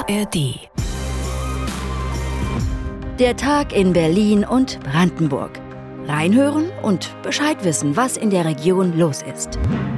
ARD. Der Tag in Berlin und Brandenburg. Reinhören und Bescheid wissen, was in der Region los ist.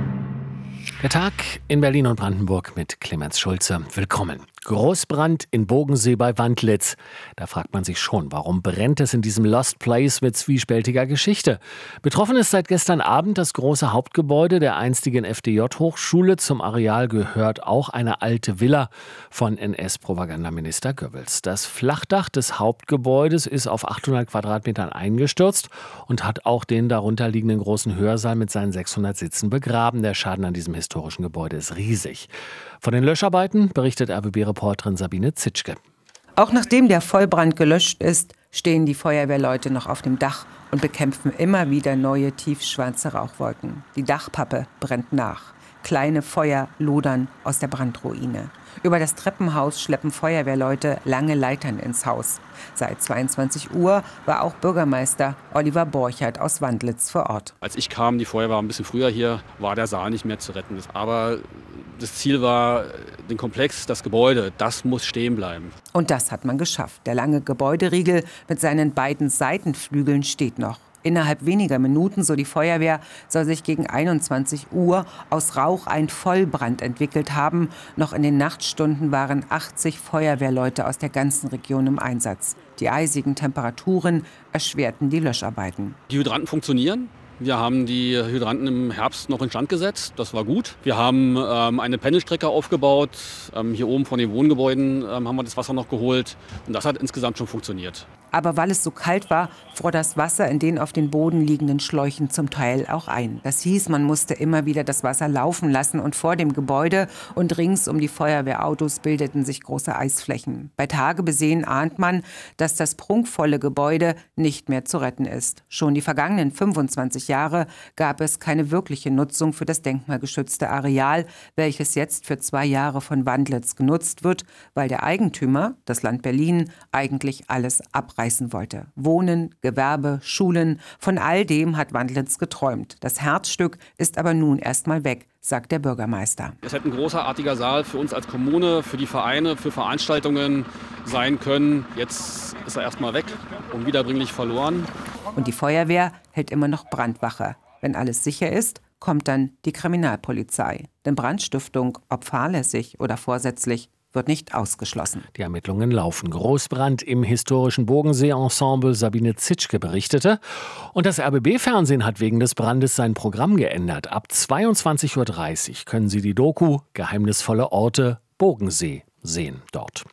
Der Tag in Berlin und Brandenburg mit Clemens Schulze. Willkommen. Großbrand in Bogensee bei Wandlitz. Da fragt man sich schon, warum brennt es in diesem Lost Place mit zwiespältiger Geschichte? Betroffen ist seit gestern Abend das große Hauptgebäude der einstigen FDJ-Hochschule. Zum Areal gehört auch eine alte Villa von NS-Propagandaminister Goebbels. Das Flachdach des Hauptgebäudes ist auf 800 Quadratmetern eingestürzt und hat auch den darunterliegenden großen Hörsaal mit seinen 600 Sitzen begraben. Der Schaden an diesem historischen Gebäude ist riesig. Von den Löscharbeiten berichtet RBB-Reporterin Sabine Zitschke. Auch nachdem der Vollbrand gelöscht ist, stehen die Feuerwehrleute noch auf dem Dach und bekämpfen immer wieder neue tiefschwarze Rauchwolken. Die Dachpappe brennt nach. Kleine Feuer lodern aus der Brandruine. Über das Treppenhaus schleppen Feuerwehrleute lange Leitern ins Haus. Seit 22 Uhr war auch Bürgermeister Oliver Borchert aus Wandlitz vor Ort. Als ich kam, die Feuerwehr war ein bisschen früher hier, war der Saal nicht mehr zu retten. Aber das Ziel war, den Komplex, das Gebäude, das muss stehen bleiben. Und das hat man geschafft. Der lange Gebäuderiegel mit seinen beiden Seitenflügeln steht noch. Innerhalb weniger Minuten, so die Feuerwehr, soll sich gegen 21 Uhr aus Rauch ein Vollbrand entwickelt haben. Noch in den Nachtstunden waren 80 Feuerwehrleute aus der ganzen Region im Einsatz. Die eisigen Temperaturen erschwerten die Löscharbeiten. Die Hydranten funktionieren. Wir haben die Hydranten im Herbst noch instand gesetzt. Das war gut. Wir haben eine Pendelstrecke aufgebaut. Hier oben von den Wohngebäuden haben wir das Wasser noch geholt. Und das hat insgesamt schon funktioniert. Aber weil es so kalt war, fror das Wasser in den auf den Boden liegenden Schläuchen zum Teil auch ein. Das hieß, man musste immer wieder das Wasser laufen lassen und vor dem Gebäude und rings um die Feuerwehrautos bildeten sich große Eisflächen. Bei Tage besehen ahnt man, dass das prunkvolle Gebäude nicht mehr zu retten ist. Schon die vergangenen 25 Jahre gab es keine wirkliche Nutzung für das denkmalgeschützte Areal, welches jetzt für 2 Jahre von Wandlitz genutzt wird, weil der Eigentümer, das Land Berlin, eigentlich alles abreißen wollte. Wohnen, Gewerbe, Schulen, von all dem hat Wandlitz geträumt. Das Herzstück ist aber nun erstmal weg, sagt der Bürgermeister. Es hätte ein großartiger Saal für uns als Kommune, für die Vereine, für Veranstaltungen sein können. Jetzt ist er erstmal weg, unwiederbringlich verloren. Und die Feuerwehr hält immer noch Brandwache. Wenn alles sicher ist, kommt dann die Kriminalpolizei. Denn Brandstiftung, ob fahrlässig oder vorsätzlich, wird nicht ausgeschlossen. Die Ermittlungen laufen. Großbrand im historischen Bogensee-Ensemble, Sabine Zitschke berichtete. Und das RBB-Fernsehen hat wegen des Brandes sein Programm geändert. Ab 22:30 Uhr können Sie die Doku Geheimnisvolle Orte Bogensee sehen dort.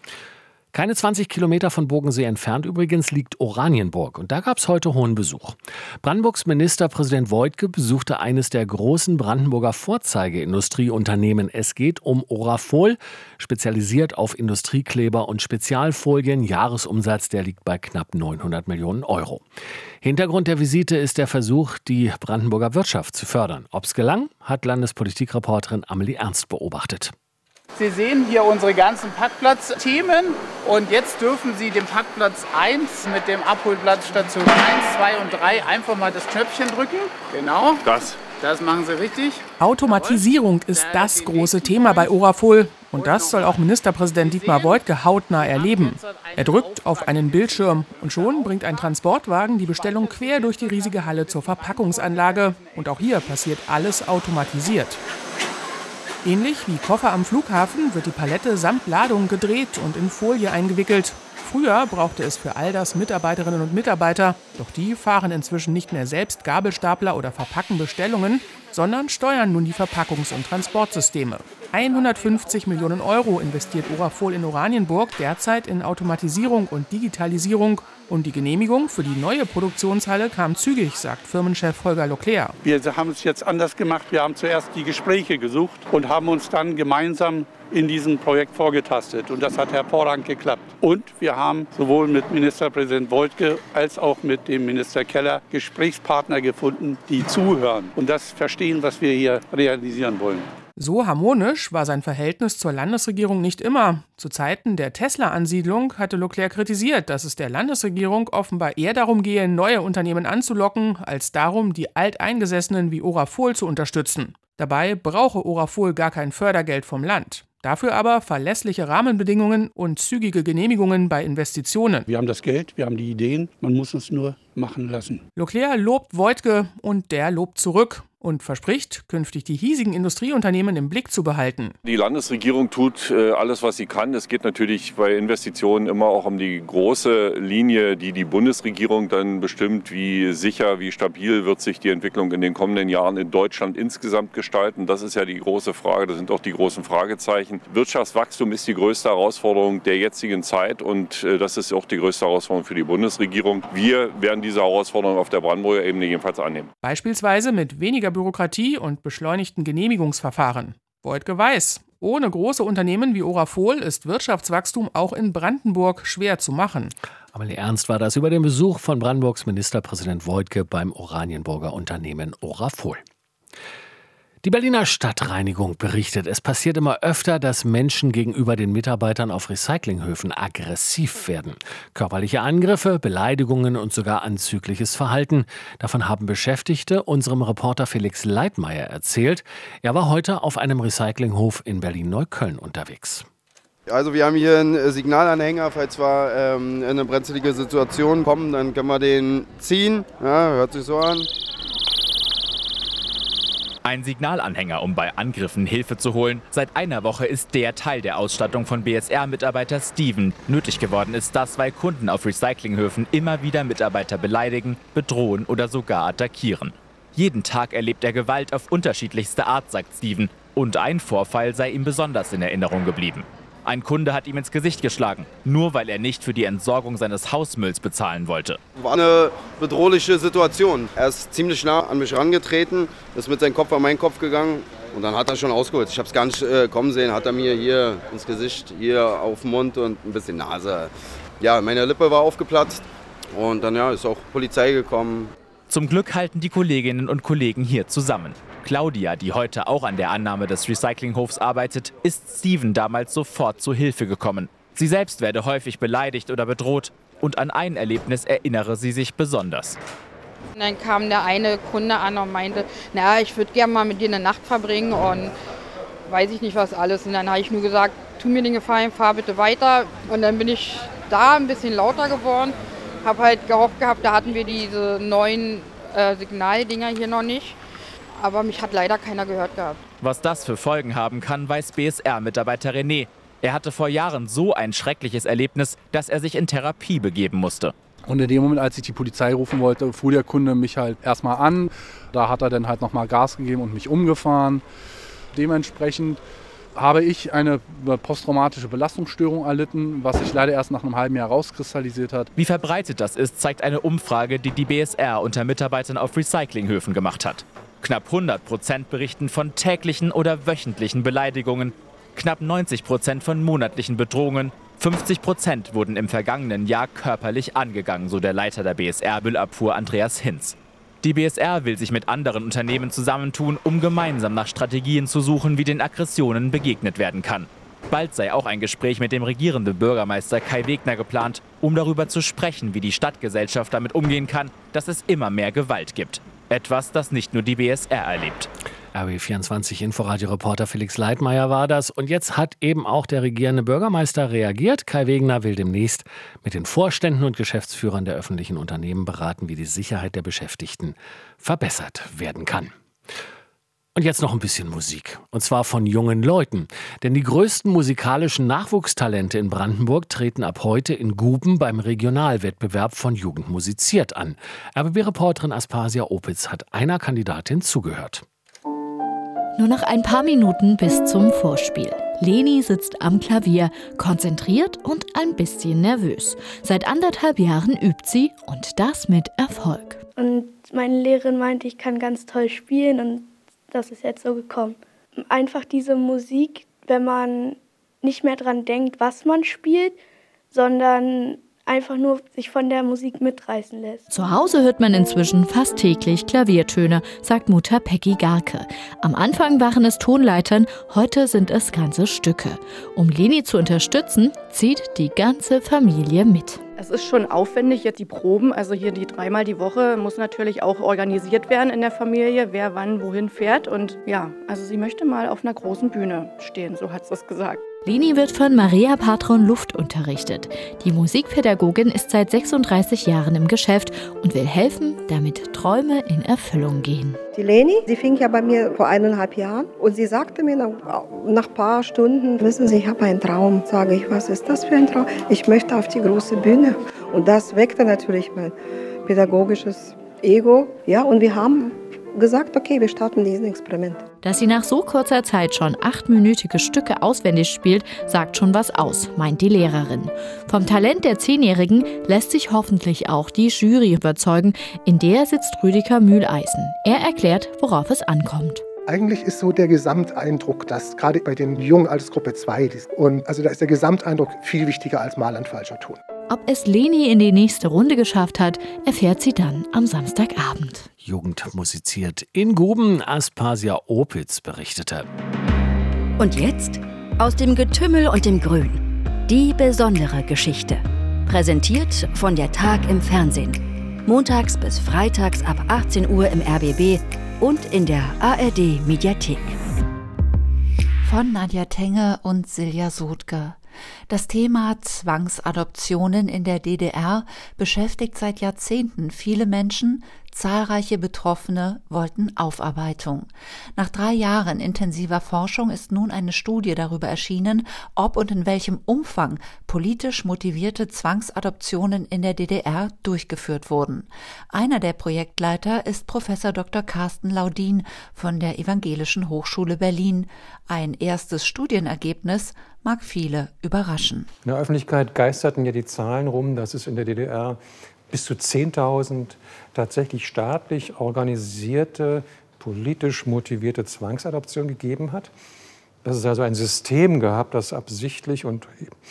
Keine 20 Kilometer von Bogensee entfernt übrigens liegt Oranienburg. Und da gab es heute hohen Besuch. Brandenburgs Ministerpräsident Woidke besuchte eines der großen Brandenburger Vorzeigeindustrieunternehmen. Es geht um Orafol, spezialisiert auf Industriekleber und Spezialfolien. Jahresumsatz, der liegt bei knapp 900 Millionen Euro. Hintergrund der Visite ist der Versuch, die Brandenburger Wirtschaft zu fördern. Ob es gelang, hat Landespolitikreporterin Amelie Ernst beobachtet. Sie sehen hier unsere ganzen Parkplatzthemen und jetzt dürfen Sie den Parkplatz 1 mit dem Abholplatz Station 1, 2 und 3 einfach mal das Knöpfchen drücken. Genau. Das machen Sie richtig. Automatisierung ist das große Thema bei Orafol. Und das soll auch Ministerpräsident Dietmar Woidke hautnah erleben. Er drückt auf einen Bildschirm und schon bringt ein Transportwagen die Bestellung quer durch die riesige Halle zur Verpackungsanlage. Und auch hier passiert alles automatisiert. Ähnlich wie Koffer am Flughafen wird die Palette samt Ladung gedreht und in Folie eingewickelt. Früher brauchte es für all das Mitarbeiterinnen und Mitarbeiter, doch die fahren inzwischen nicht mehr selbst Gabelstapler oder verpacken Bestellungen, sondern steuern nun die Verpackungs- und Transportsysteme. 150 Millionen Euro investiert Orafol in Oranienburg derzeit in Automatisierung und Digitalisierung. Und die Genehmigung für die neue Produktionshalle kam zügig, sagt Firmenchef Holger Leclerc. Wir haben es jetzt anders gemacht. Wir haben zuerst die Gespräche gesucht und haben uns dann gemeinsam in diesem Projekt vorgetastet. Und das hat hervorragend geklappt. Und wir haben sowohl mit Ministerpräsident Woidke als auch mit dem Minister Keller Gesprächspartner gefunden, die zuhören und das verstehen, was wir hier realisieren wollen. So harmonisch war sein Verhältnis zur Landesregierung nicht immer. Zu Zeiten der Tesla-Ansiedlung hatte Leclerc kritisiert, dass es der Landesregierung offenbar eher darum gehe, neue Unternehmen anzulocken, als darum, die Alteingesessenen wie Orafol zu unterstützen. Dabei brauche Orafol gar kein Fördergeld vom Land. Dafür aber verlässliche Rahmenbedingungen und zügige Genehmigungen bei Investitionen. Wir haben das Geld, wir haben die Ideen, man muss es nur machen lassen. Leclerc lobt Woidke und der lobt zurück und verspricht, künftig die hiesigen Industrieunternehmen im Blick zu behalten. Die Landesregierung tut alles, was sie kann. Es geht natürlich bei Investitionen immer auch um die große Linie, die die Bundesregierung dann bestimmt, wie sicher, wie stabil wird sich die Entwicklung in den kommenden Jahren in Deutschland insgesamt gestalten. Das ist ja die große Frage, das sind auch die großen Fragezeichen. Wirtschaftswachstum ist die größte Herausforderung der jetzigen Zeit und das ist auch die größte Herausforderung für die Bundesregierung. Wir werden diese Herausforderung auf der Brandenburger Ebene jedenfalls annehmen. Beispielsweise mit weniger Bürokratie und beschleunigten Genehmigungsverfahren. Woidke weiß, ohne große Unternehmen wie Orafol ist Wirtschaftswachstum auch in Brandenburg schwer zu machen. Amelie Ernst war das über den Besuch von Brandenburgs Ministerpräsident Woidke beim Oranienburger Unternehmen Orafol. Die Berliner Stadtreinigung berichtet, es passiert immer öfter, dass Menschen gegenüber den Mitarbeitern auf Recyclinghöfen aggressiv werden. Körperliche Angriffe, Beleidigungen und sogar anzügliches Verhalten. Davon haben Beschäftigte unserem Reporter Felix Leitmeier erzählt. Er war heute auf einem Recyclinghof in Berlin-Neukölln unterwegs. Also wir haben hier einen Signalanhänger, falls wir in eine brenzlige Situation kommen, dann können wir den ziehen. Ja, hört sich so an. Ein Signalanhänger, um bei Angriffen Hilfe zu holen. Seit einer Woche ist der Teil der Ausstattung von BSR-Mitarbeiter Steven. Nötig geworden ist das, weil Kunden auf Recyclinghöfen immer wieder Mitarbeiter beleidigen, bedrohen oder sogar attackieren. Jeden Tag erlebt er Gewalt auf unterschiedlichste Art, sagt Steven. Und ein Vorfall sei ihm besonders in Erinnerung geblieben. Ein Kunde hat ihm ins Gesicht geschlagen, nur weil er nicht für die Entsorgung seines Hausmülls bezahlen wollte. War eine bedrohliche Situation. Er ist ziemlich nah an mich herangetreten, ist mit seinem Kopf an meinen Kopf gegangen und dann hat er schon ausgeholt. Ich habe es gar nicht kommen sehen, hat er mir hier ins Gesicht, hier auf den Mund und ein bisschen Nase. Ja, meine Lippe war aufgeplatzt und dann ist auch Polizei gekommen. Zum Glück halten die Kolleginnen und Kollegen hier zusammen. Claudia, die heute auch an der Annahme des Recyclinghofs arbeitet, ist Steven damals sofort zu Hilfe gekommen. Sie selbst werde häufig beleidigt oder bedroht und an ein Erlebnis erinnere sie sich besonders. Und dann kam der eine Kunde an und meinte, ich würde gerne mal mit dir eine Nacht verbringen und weiß ich nicht was alles. Und dann habe ich nur gesagt, tu mir den Gefallen, fahr bitte weiter. Und dann bin ich da ein bisschen lauter geworden, habe halt gehofft gehabt, da hatten wir diese neuen Signaldinger hier noch nicht. Aber mich hat leider keiner gehört gehabt. Was das für Folgen haben kann, weiß BSR-Mitarbeiter René. Er hatte vor Jahren so ein schreckliches Erlebnis, dass er sich in Therapie begeben musste. Und in dem Moment, als ich die Polizei rufen wollte, fuhr der Kunde mich halt erstmal an. Da hat er dann halt nochmal Gas gegeben und mich umgefahren. Dementsprechend habe ich eine posttraumatische Belastungsstörung erlitten, was sich leider erst nach einem halben Jahr rauskristallisiert hat. Wie verbreitet das ist, zeigt eine Umfrage, die die BSR unter Mitarbeitern auf Recyclinghöfen gemacht hat. Knapp 100% berichten von täglichen oder wöchentlichen Beleidigungen, knapp 90% von monatlichen Bedrohungen, 50% wurden im vergangenen Jahr körperlich angegangen, so der Leiter der BSR-Müllabfuhr Andreas Hinz. Die BSR will sich mit anderen Unternehmen zusammentun, um gemeinsam nach Strategien zu suchen, wie den Aggressionen begegnet werden kann. Bald sei auch ein Gespräch mit dem regierenden Bürgermeister Kai Wegner geplant, um darüber zu sprechen, wie die Stadtgesellschaft damit umgehen kann, dass es immer mehr Gewalt gibt. Etwas, das nicht nur die BSR erlebt. RBB24 Inforadio-Reporter Felix Leitmeier war das. Und jetzt hat eben auch der regierende Bürgermeister reagiert. Kai Wegner will demnächst mit den Vorständen und Geschäftsführern der öffentlichen Unternehmen beraten, wie die Sicherheit der Beschäftigten verbessert werden kann. Und jetzt noch ein bisschen Musik. Und zwar von jungen Leuten. Denn die größten musikalischen Nachwuchstalente in Brandenburg treten ab heute in Guben beim Regionalwettbewerb von Jugend musiziert an. RBB-Reporterin Aspasia Opitz hat einer Kandidatin zugehört. Nur noch ein paar Minuten bis zum Vorspiel. Leni sitzt am Klavier, konzentriert und ein bisschen nervös. Seit 1,5 Jahren übt sie und das mit Erfolg. Und meine Lehrerin meinte, ich kann ganz toll spielen und das ist jetzt so gekommen. Einfach diese Musik, wenn man nicht mehr dran denkt, was man spielt, sondern einfach nur sich von der Musik mitreißen lässt. Zu Hause hört man inzwischen fast täglich Klaviertöne, sagt Mutter Peggy Garke. Am Anfang waren es Tonleitern, heute sind es ganze Stücke. Um Leni zu unterstützen, zieht die ganze Familie mit. Es ist schon aufwendig, jetzt die Proben, also hier die 3-mal die Woche, muss natürlich auch organisiert werden in der Familie, wer wann wohin fährt. Und ja, also sie möchte mal auf einer großen Bühne stehen, so hat sie es gesagt. Leni wird von Maria Patron Luft unterrichtet. Die Musikpädagogin ist seit 36 Jahren im Geschäft und will helfen, damit Träume in Erfüllung gehen. Die Leni, sie fing ja bei mir vor 1,5 Jahren und sie sagte mir nach ein paar Stunden, wissen Sie, ich habe einen Traum. Sage ich, was ist das für ein Traum? Ich möchte auf die große Bühne. Und das weckte natürlich mein pädagogisches Ego. Ja, und wir haben gesagt, okay, wir starten diesen Experiment. Dass sie nach so kurzer Zeit schon 8-minütige Stücke auswendig spielt, sagt schon was aus, meint die Lehrerin. Vom Talent der 10-Jährigen lässt sich hoffentlich auch die Jury überzeugen. In der sitzt Rüdiger Mühleisen. Er erklärt, worauf es ankommt. Eigentlich ist so der Gesamteindruck, dass gerade bei den jungen Altersgruppe 2 ist. Und also da ist der Gesamteindruck viel wichtiger als mal ein falscher Ton. Ob es Leni in die nächste Runde geschafft hat, erfährt sie dann am Samstagabend. Jugend musiziert in Guben, Aspasia Opitz berichtete. Und jetzt aus dem Getümmel und dem Grün. Die besondere Geschichte. Präsentiert von der Tag im Fernsehen. Montags bis freitags ab 18 Uhr im RBB und in der ARD-Mediathek. Von Nadja Tenge und Silja Sodke. Das Thema Zwangsadoptionen in der DDR beschäftigt seit Jahrzehnten viele Menschen. Zahlreiche Betroffene wollten Aufarbeitung. Nach 3 Jahren intensiver Forschung ist nun eine Studie darüber erschienen, ob und in welchem Umfang politisch motivierte Zwangsadoptionen in der DDR durchgeführt wurden. Einer der Projektleiter ist Professor Dr. Carsten Laudin von der Evangelischen Hochschule Berlin. Ein erstes Studienergebnis mag viele überraschen. In der Öffentlichkeit geisterten ja die Zahlen rum, dass es in der DDR bis zu 10.000 tatsächlich staatlich organisierte, politisch motivierte Zwangsadoptionen gegeben hat. Dass es also ein System gab, das absichtlich und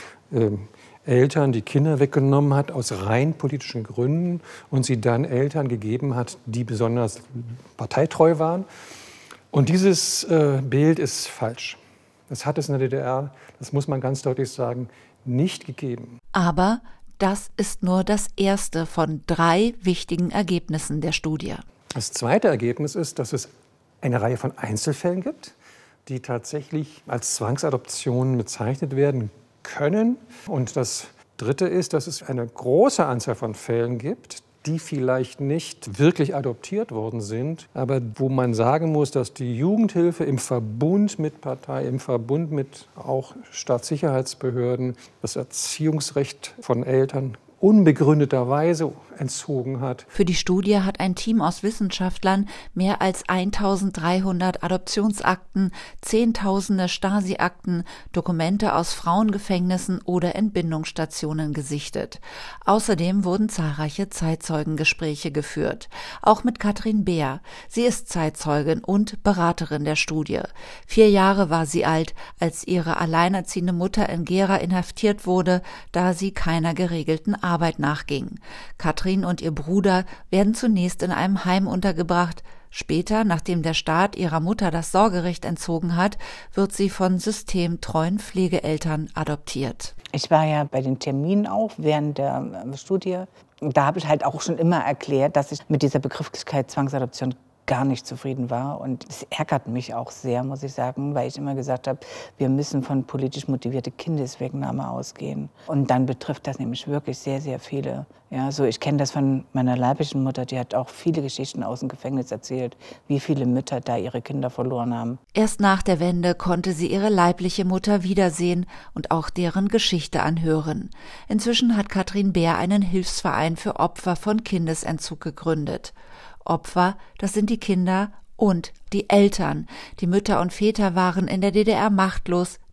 Eltern die Kinder weggenommen hat aus rein politischen Gründen und sie dann Eltern gegeben hat, die besonders parteitreu waren. Und dieses Bild ist falsch. Das hat es in der DDR, das muss man ganz deutlich sagen, nicht gegeben. Aber das ist nur das erste von 3 wichtigen Ergebnissen der Studie. Das zweite Ergebnis ist, dass es eine Reihe von Einzelfällen gibt, die tatsächlich als Zwangsadoptionen bezeichnet werden können. Und das dritte ist, dass es eine große Anzahl von Fällen gibt, die vielleicht nicht wirklich adoptiert worden sind, aber wo man sagen muss, dass die Jugendhilfe im Verbund mit Partei, im Verbund mit auch Staatssicherheitsbehörden das Erziehungsrecht von Eltern unbegründeterweise entzogen hat. Für die Studie hat ein Team aus Wissenschaftlern mehr als 1.300 Adoptionsakten, Zehntausende Stasi-Akten, Dokumente aus Frauengefängnissen oder Entbindungsstationen gesichtet. Außerdem wurden zahlreiche Zeitzeugengespräche geführt. Auch mit Katrin Beer. Sie ist Zeitzeugin und Beraterin der Studie. 4 Jahre war sie alt, als ihre alleinerziehende Mutter in Gera inhaftiert wurde, da sie keiner geregelten Arbeit nachging. Katrin und ihr Bruder werden zunächst in einem Heim untergebracht. Später, nachdem der Staat ihrer Mutter das Sorgerecht entzogen hat, wird sie von systemtreuen Pflegeeltern adoptiert. Ich war ja bei den Terminen auch während der Studie. Da habe ich halt auch schon immer erklärt, dass ich mit dieser Begrifflichkeit Zwangsadoption gar nicht zufrieden war. Und es ärgert mich auch sehr, muss ich sagen, weil ich immer gesagt habe, wir müssen von politisch motivierter Kindeswegnahme ausgehen. Und dann betrifft das nämlich wirklich sehr, sehr viele. Ja, so ich kenne das von meiner leiblichen Mutter, die hat auch viele Geschichten aus dem Gefängnis erzählt, wie viele Mütter da ihre Kinder verloren haben. Erst nach der Wende konnte sie ihre leibliche Mutter wiedersehen und auch deren Geschichte anhören. Inzwischen hat Katrin Beer einen Hilfsverein für Opfer von Kindesentzug gegründet. Opfer, das sind die Kinder und die Eltern. Die Mütter und Väter waren in der DDR machtlos,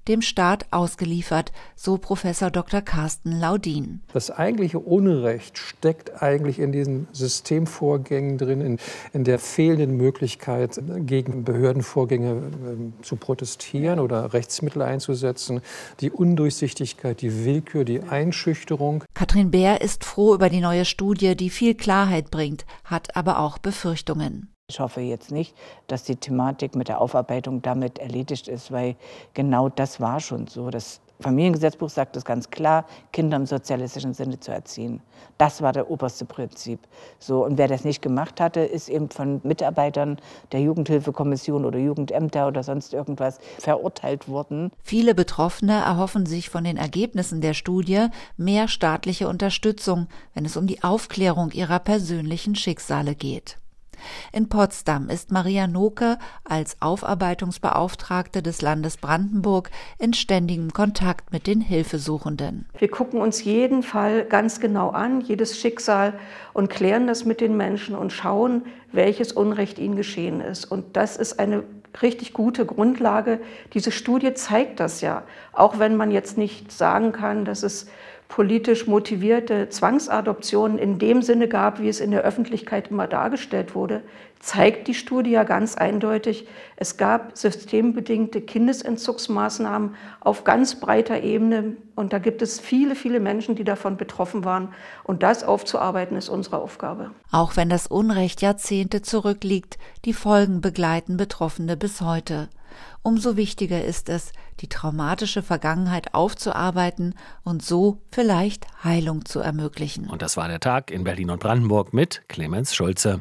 dem Staat ausgeliefert, so Professor Dr. Carsten Laudin. Das eigentliche Unrecht steckt eigentlich in diesen Systemvorgängen drin, in der fehlenden Möglichkeit, gegen Behördenvorgänge zu protestieren oder Rechtsmittel einzusetzen, die Undurchsichtigkeit, die Willkür, die Einschüchterung. Katrin Bär ist froh über die neue Studie, die viel Klarheit bringt, hat aber auch Befürchtungen. Ich hoffe jetzt nicht, dass die Thematik mit der Aufarbeitung damit erledigt ist, weil genau das war schon so. Das Familiengesetzbuch sagt es ganz klar, Kinder im sozialistischen Sinne zu erziehen. Das war das oberste Prinzip. So, und wer das nicht gemacht hatte, ist eben von Mitarbeitern der Jugendhilfekommission oder Jugendämter oder sonst irgendwas verurteilt worden. Viele Betroffene erhoffen sich von den Ergebnissen der Studie mehr staatliche Unterstützung, wenn es um die Aufklärung ihrer persönlichen Schicksale geht. In Potsdam ist Maria Noke als Aufarbeitungsbeauftragte des Landes Brandenburg in ständigem Kontakt mit den Hilfesuchenden. Wir gucken uns jeden Fall ganz genau an, jedes Schicksal, und klären das mit den Menschen und schauen, welches Unrecht ihnen geschehen ist. Und das ist eine richtig gute Grundlage. Diese Studie zeigt das ja. Auch wenn man jetzt nicht sagen kann, dass es politisch motivierte Zwangsadoptionen in dem Sinne gab, wie es in der Öffentlichkeit immer dargestellt wurde, zeigt die Studie ja ganz eindeutig, es gab systembedingte Kindesentzugsmaßnahmen auf ganz breiter Ebene. Und da gibt es viele, viele Menschen, die davon betroffen waren. Und das aufzuarbeiten, ist unsere Aufgabe. Auch wenn das Unrecht Jahrzehnte zurückliegt, die Folgen begleiten Betroffene bis heute. Umso wichtiger ist es, die traumatische Vergangenheit aufzuarbeiten und so vielleicht Heilung zu ermöglichen. Und das war der Tag in Berlin und Brandenburg mit Clemens Schulze.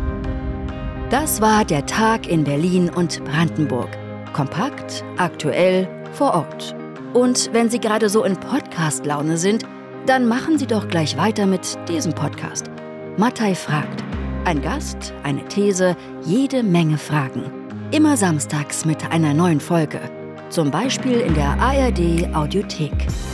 Das war der Tag in Berlin und Brandenburg. Kompakt, aktuell, vor Ort. Und wenn Sie gerade so in Podcast-Laune sind, dann machen Sie doch gleich weiter mit diesem Podcast. Mattei fragt. Ein Gast, eine These, jede Menge Fragen. Immer samstags mit einer neuen Folge. Zum Beispiel in der ARD Audiothek.